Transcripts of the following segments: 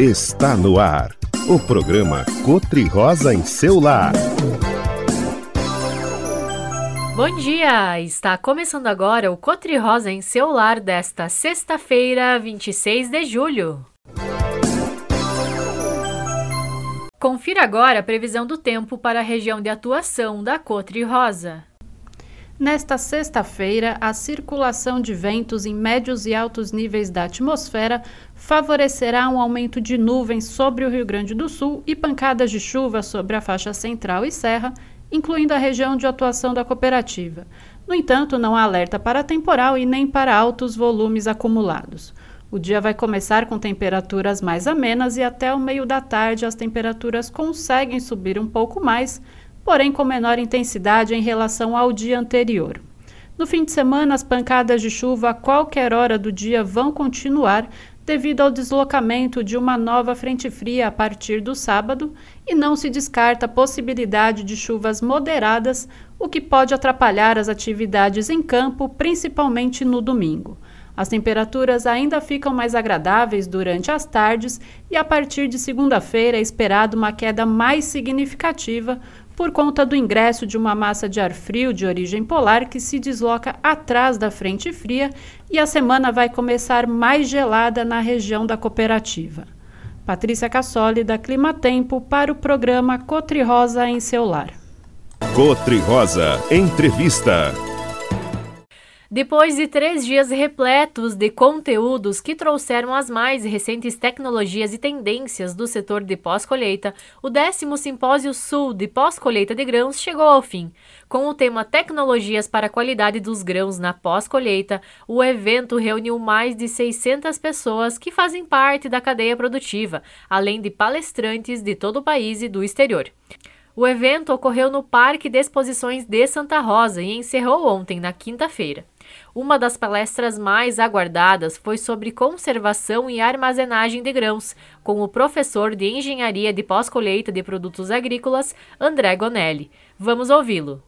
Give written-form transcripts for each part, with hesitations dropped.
Está no ar, o programa Cotri-Rosa em seu lar. Bom dia! Está começando agora o Cotri-Rosa em seu lar desta sexta-feira, 26 de julho. Confira agora a previsão do tempo para a região de atuação da Cotri-Rosa. Nesta sexta-feira, a circulação de ventos em médios e altos níveis da atmosfera favorecerá um aumento de nuvens sobre o Rio Grande do Sul e pancadas de chuva sobre a faixa central e serra, incluindo a região de atuação da cooperativa. No entanto, não há alerta para temporal e nem para altos volumes acumulados. O dia vai começar com temperaturas mais amenas e até o meio da tarde as temperaturas conseguem subir um pouco mais, porém com menor intensidade em relação ao dia anterior. No fim de semana, as pancadas de chuva a qualquer hora do dia vão continuar devido ao deslocamento de uma nova frente fria a partir do sábado e não se descarta a possibilidade de chuvas moderadas, o que pode atrapalhar as atividades em campo, principalmente no domingo. As temperaturas ainda ficam mais agradáveis durante as tardes e a partir de segunda-feira é esperada uma queda mais significativa por conta do ingresso de uma massa de ar frio de origem polar que se desloca atrás da frente fria e a semana vai começar mais gelada na região da cooperativa. Patrícia Cassoli, da Climatempo, para o programa Cotri-Rosa em seu lar. Cotri-Rosa Entrevista. Depois de 3 dias repletos de conteúdos que trouxeram as mais recentes tecnologias e tendências do setor de pós-colheita, o 10º Simpósio Sul de Pós-Colheita de Grãos chegou ao fim. Com o tema Tecnologias para a Qualidade dos Grãos na Pós-Colheita, o evento reuniu mais de 600 pessoas que fazem parte da cadeia produtiva, além de palestrantes de todo o país e do exterior. O evento ocorreu no Parque de Exposições de Santa Rosa e encerrou ontem, na quinta-feira. Uma das palestras mais aguardadas foi sobre conservação e armazenagem de grãos, com o professor de Engenharia de Pós-Colheita de Produtos Agrícolas, André Gonelli. Vamos ouvi-lo.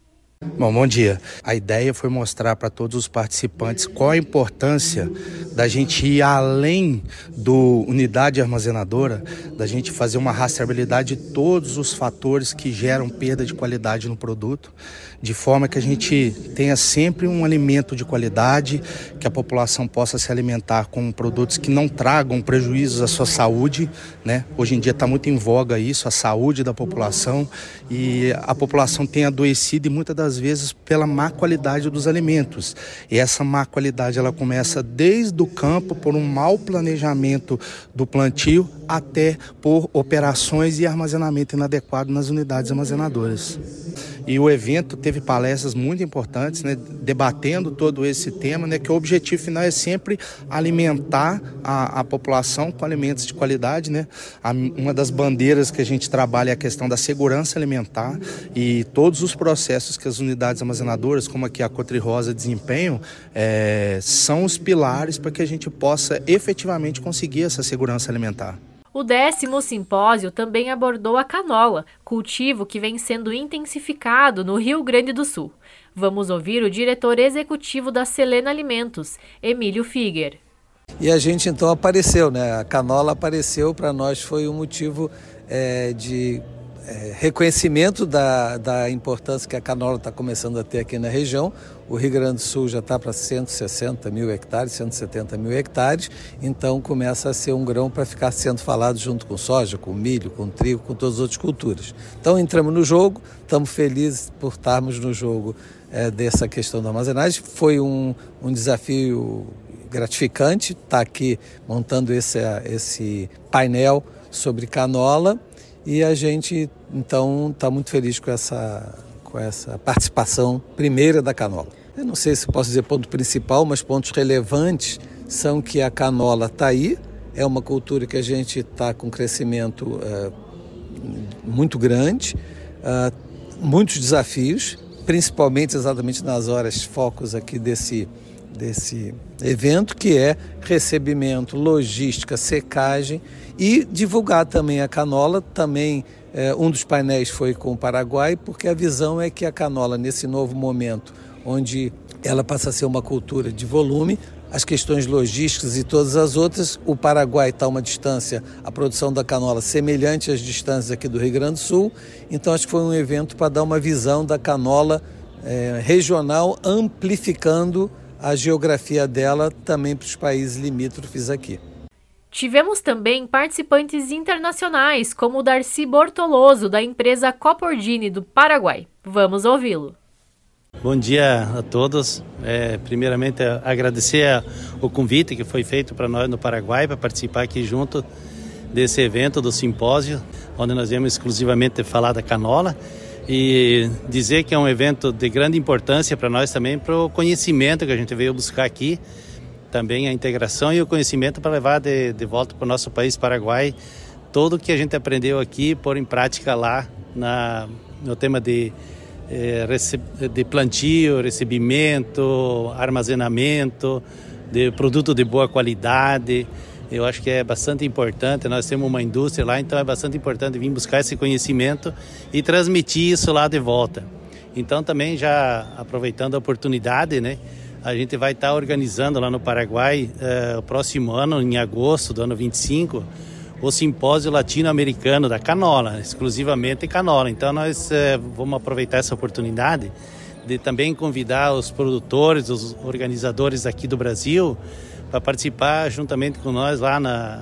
Bom dia. A ideia foi mostrar para todos os participantes qual a importância da gente ir além do unidade armazenadora, da gente fazer uma rastreabilidade de todos os fatores que geram perda de qualidade no produto, de forma que a gente tenha sempre um alimento de qualidade, que a população possa se alimentar com produtos que não tragam prejuízos à sua saúde, né? Hoje em dia está muito em voga isso, a saúde da população, e a população tem adoecido e muitas das vezes pela má qualidade dos alimentos. E essa má qualidade ela começa desde o campo, por um mau planejamento do plantio, até por operações e armazenamento inadequado nas unidades armazenadoras. E o evento teve palestras muito importantes, né, debatendo todo esse tema, né, que o objetivo final é sempre alimentar a população com alimentos de qualidade, né? Uma das bandeiras que a gente trabalha é a questão da segurança alimentar, e todos os processos que as unidades armazenadoras, como aqui a Cotri-Rosa, desempenham, são os pilares para que a gente possa efetivamente conseguir essa segurança alimentar. O 10º simpósio também abordou a canola, cultivo que vem sendo intensificado no Rio Grande do Sul. Vamos ouvir o diretor executivo da Selena Alimentos, Emílio Figuer. E a gente então apareceu, né? A canola apareceu, para nós foi um motivo de reconhecimento da importância que a canola está começando a ter aqui na região. O Rio Grande do Sul já está para 160 mil hectares, 170 mil hectares, então começa a ser um grão para ficar sendo falado junto com soja, com milho, com trigo, com todas as outras culturas. Então entramos no jogo, estamos felizes por estarmos no jogo dessa questão da armazenagem. Foi um desafio gratificante estar aqui montando esse painel sobre canola, e a gente então está muito feliz com essa participação primeira da canola. Eu não sei se posso dizer ponto principal, mas pontos relevantes são que a canola está aí, é uma cultura que a gente está com crescimento muito grande, muitos desafios, principalmente exatamente nas horas focos aqui desse evento, que é recebimento, logística, secagem, e divulgar também a canola. Também um dos painéis foi com o Paraguai, porque a visão é que a canola, nesse novo momento, onde ela passa a ser uma cultura de volume, as questões logísticas e todas as outras. O Paraguai está a uma distância, a produção da canola semelhante às distâncias aqui do Rio Grande do Sul, então acho que foi um evento para dar uma visão da canola regional, amplificando a geografia dela também para os países limítrofes aqui. Tivemos também participantes internacionais, como o Darcy Bortoloso, da empresa Copordini, do Paraguai. Vamos ouvi-lo. Bom dia a todos. Primeiramente, agradecer o convite que foi feito para nós no Paraguai, para participar aqui junto desse evento, do simpósio, onde nós viemos exclusivamente falar da canola, e dizer que é um evento de grande importância para nós também, para o conhecimento que a gente veio buscar aqui, também a integração e o conhecimento para levar de volta para o nosso país, Paraguai, tudo o que a gente aprendeu aqui, pôr em prática lá no tema de plantio, recebimento, armazenamento, de produto de boa qualidade. Eu acho que é bastante importante, nós temos uma indústria lá, então é bastante importante vir buscar esse conhecimento e transmitir isso lá de volta. Então também já aproveitando a oportunidade, né, a gente vai estar organizando lá no Paraguai, o próximo ano, em agosto do ano 25, o simpósio latino-americano da canola, exclusivamente canola. Então nós vamos aproveitar essa oportunidade de também convidar os produtores, os organizadores aqui do Brasil, para participar juntamente com nós lá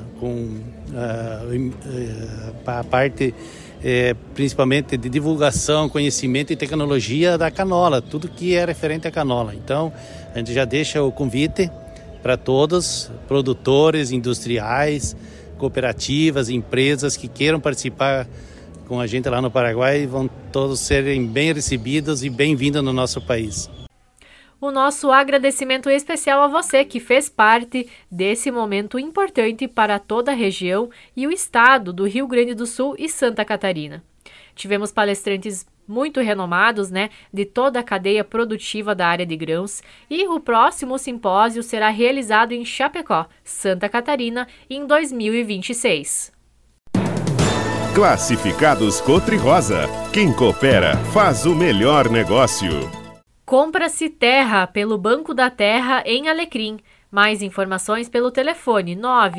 a parte principalmente de divulgação, conhecimento e tecnologia da canola, tudo que é referente à canola. Então a gente já deixa o convite para todos, produtores, industriais, cooperativas, empresas que queiram participar com a gente lá no Paraguai, vão todos serem bem recebidos e bem-vindos no nosso país. O nosso agradecimento especial a você que fez parte desse momento importante para toda a região e o estado do Rio Grande do Sul e Santa Catarina. Tivemos palestrantes muito renomados, de toda a cadeia produtiva da área de grãos, e o próximo simpósio será realizado em Chapecó, Santa Catarina, em 2026. Classificados Cotri-Rosa. Quem coopera faz o melhor negócio. Compra-se terra pelo Banco da Terra em Alecrim. Mais informações pelo telefone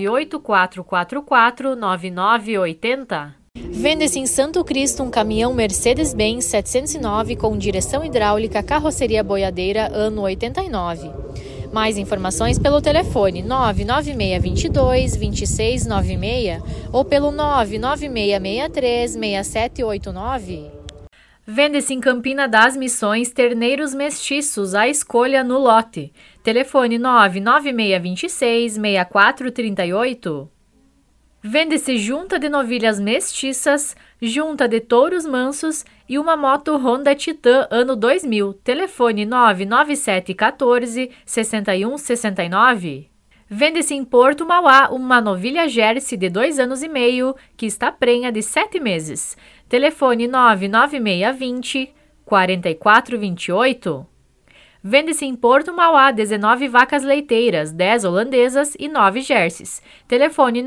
984449980. Vende-se em Santo Cristo um caminhão Mercedes-Benz 709 com direção hidráulica, carroceria boiadeira, ano 89. Mais informações pelo telefone 99622-2696 ou pelo 99663-6789. Vende-se em Campina das Missões terneiros mestiços à escolha no lote. Telefone 99626-6438. Vende-se junta de novilhas mestiças, junta de touros mansos e uma moto Honda Titan ano 2000. Telefone 99714-6169. Vende-se em Porto Mauá uma novilha Jersey de 2 anos e meio que está prenha de 7 meses. Telefone 99620-4428. Vende-se em Porto Mauá 19 vacas leiteiras, 10 holandesas e 9 jerseys. Telefone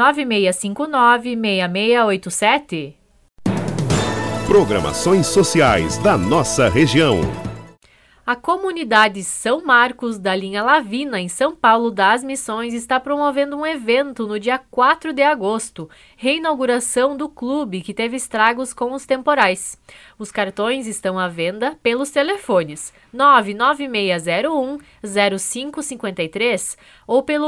99659-6687. Programações sociais da nossa região. A comunidade São Marcos, da linha Lavina, em São Paulo das Missões, está promovendo um evento no dia 4 de agosto, reinauguração do clube que teve estragos com os temporais. Os cartões estão à venda pelos telefones 99601-0553 ou pelo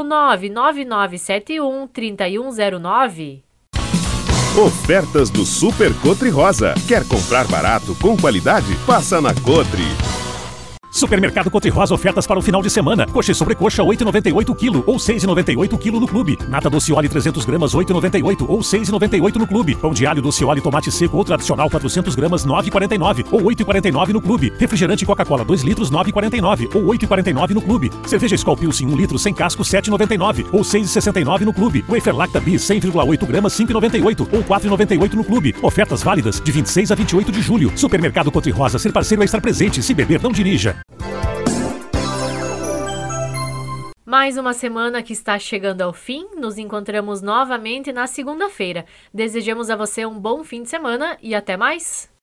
99971-3109. Ofertas do Super Cotri-Rosa. Quer comprar barato com qualidade? Passa na Cotri. Supermercado Cotri-Rosa, ofertas para o final de semana. Coxa e sobrecoxa 8,98 kg ou 6,98 kg no clube. Nata Docioli 300 gramas 8,98 ou 6,98 no clube. Pão de alho Docioli tomate seco ou tradicional 400 gramas 9,49 ou 8,49 no clube. Refrigerante Coca-Cola 2 litros 9,49 ou 8,49 no clube. Cerveja Skol Pilsen 1 litro sem casco 7,99 ou 6,69 no clube. Wafer Lacta Bis 100,8 gramas 5,98 ou 4,98 no clube. Ofertas válidas de 26 a 28 de julho. Supermercado Cotri-Rosa, ser parceiro é estar presente. Se beber, não dirija. Mais uma semana que está chegando ao fim, nos encontramos novamente na segunda-feira. Desejamos a você um bom fim de semana e até mais!